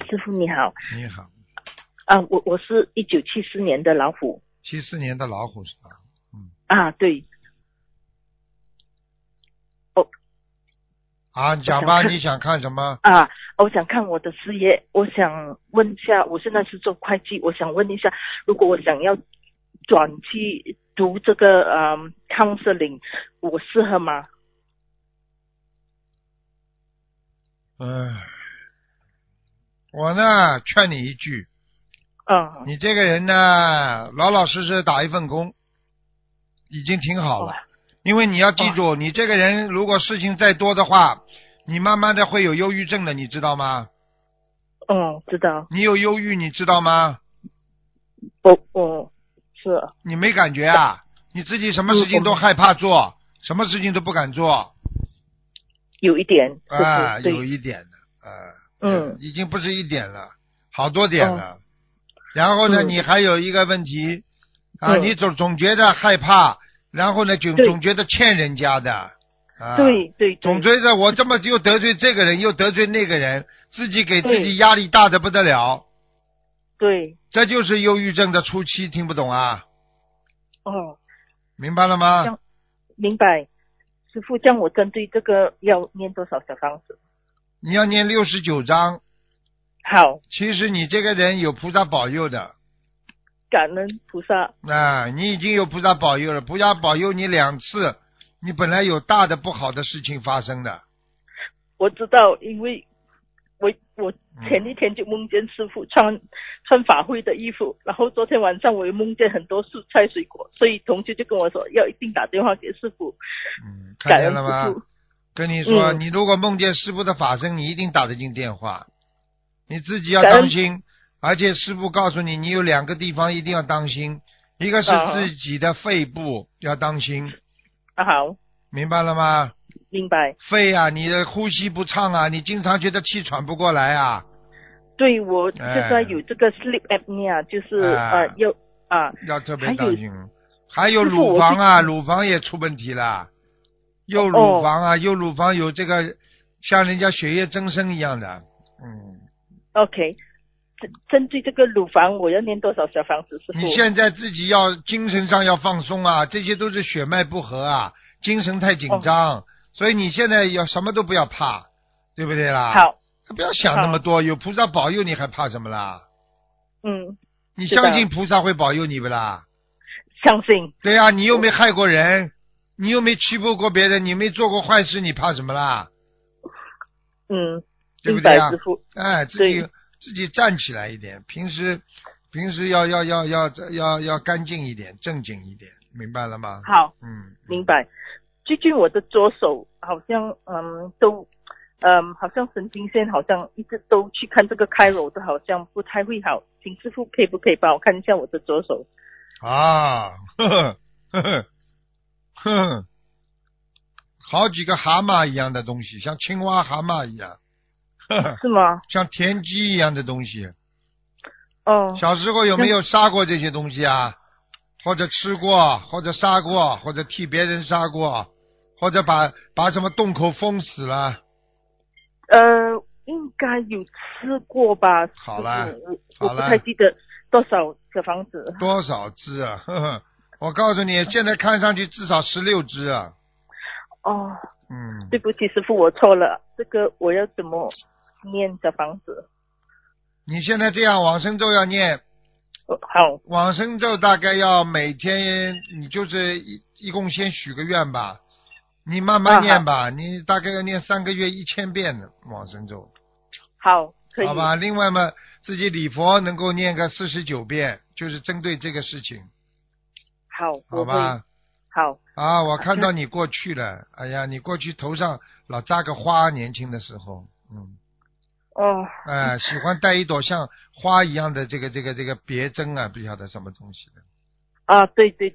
师傅你好。 你好。 我是1974年的老虎。 74年的老虎是吧？ 对。 你讲吧，你想看什么？ 我想看我的事业，我想问一下，我现在是做会计，我想问一下，如果我想要转去读这个counseling，我适合吗？ 我呢劝你一句，你这个人呢老老实实打一份工已经挺好了，因为你要记住，你这个人如果事情再多的话，你慢慢的会有忧郁症的，你知道吗？ 知道。 你有忧郁你知道吗？ 是。 你没感觉啊？你自己什么事情都害怕做，什么事情都不敢做。 有一点。 有一点的。已经不是一点了，好多点了。然后呢，你还有一个问题你总觉得害怕，然后呢总觉得欠人家的。 对， 总觉得我这么又得罪这个人又得罪那个人，自己给自己压力大的不得了。 对。 这就是忧郁症的初期，听不懂啊？明白了吗？ 明白。师父，这样我针对这个要念多少小房子？ 你要念69章。 好。 其实你这个人有菩萨保佑的。 感恩菩萨。 你已经有菩萨保佑了，菩萨保佑你2次，你本来有大的不好的事情发生的。 我知道，因为我前一天就梦见师父穿法会的衣服，然后昨天晚上我又梦见很多蔬菜水果，所以同学就跟我说要一定打电话给师父。 看见了吗？跟你说，你如果梦见师父的法身，你一定打得进电话，你自己要当心。而且师父告诉你，你有2个地方一定要当心，一个是自己的肺部要当心。 好。 明白了吗？ 明白。 肺你的呼吸不畅你经常觉得气喘不过来对，我现在有这个 sleep apnea，就是要特别当心。还有乳房乳房也出问题了，右乳房右乳房有这个像人家血液增生一样的。 OK， 针对这个乳房我要念多少小房子？师父， 你现在自己要精神上要放松这些都是血脉不和精神太紧张，所以你现在要什么都不要怕，对不对啦？ 好， 不要想那么多，有菩萨保佑你还怕什么啦？你相信菩萨会保佑你不啦？ 相信。 对你又没害过人，你又没欺负过别人，你没做过坏事，你怕什么啦？对不对师父。 自己站起来一点，平时要干净一点，正经一点，明白了吗？ 好。明白。最近我的左手好像好像神经线好像一直都去看这个开揉的，好像不太会好，请师父可以不可以帮我看一下我的左手？ 好几个蛤蟆一样的东西，像青蛙蛤蟆一样。 是吗？ 像田鸡一样的东西。 小时候有没有杀过这些东西或者吃过，或者杀过，或者替别人杀过，或者把什么洞口封死了？ 应该有吃过吧。 好了， 我不太记得多少小房子。 多少只我告诉你，现在看上去至少16只对不起师父，我错了，这个我要怎么念小房子？ 你现在这样往生咒要念。 好。 往生咒大概要每天，你就是一共先许个愿吧，你慢慢念吧，你大概要念3个月1000遍的往生咒。 好，可以。 好吧，另外嘛，自己礼佛能够念个49遍，就是针对这个事情。好吧。 好。 我看到你过去了，哎呀，你过去头上老扎个花，年轻的时候。喜欢带一朵像花一样的这个别针不晓得什么东西的。 对。 对。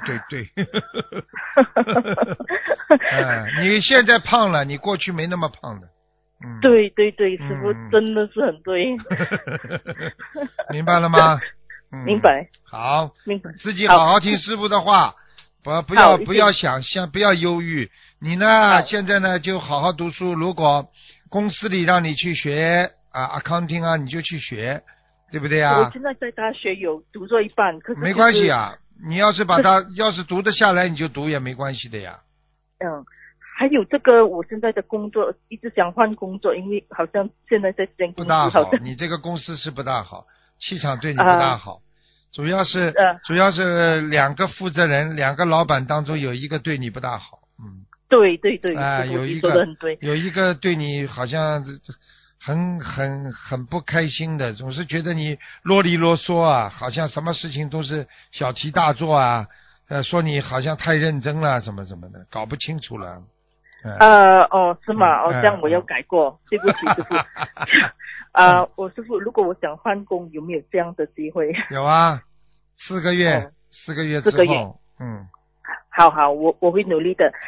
你现在胖了，你过去没那么胖的。 对，师父真的是很对。 明白了吗？ 明白。 好， 明白。 自己好好听师父的话，不要想象，不要忧郁。你呢，现在呢就好好读书。如果公司里让你去学 accounting 啊，你就去学，对不对啊？ 我现在在大学有读做一半，可是、 没关系啊，你要是要是读得下来，你就读也没关系的呀。 还有这个，我现在的工作一直想换工作，因为好像现在在这间公司不大好， 好像你这个公司是不大好，气场对你不大好，主要是2个负责人，2个老板当中有一个对你不大好， 对， 有一个对你好像很不开心的，总是觉得你啰里啰嗦啊，好像什么事情都是小题大做啊，说你好像太认真了，什么什么的，搞不清楚了。 是吗？这样我要改过，对不起师傅。我师傅，如果我想换工，有没有这样的机会？ 有啊，4个月，4个月之后， 好，我会努力的。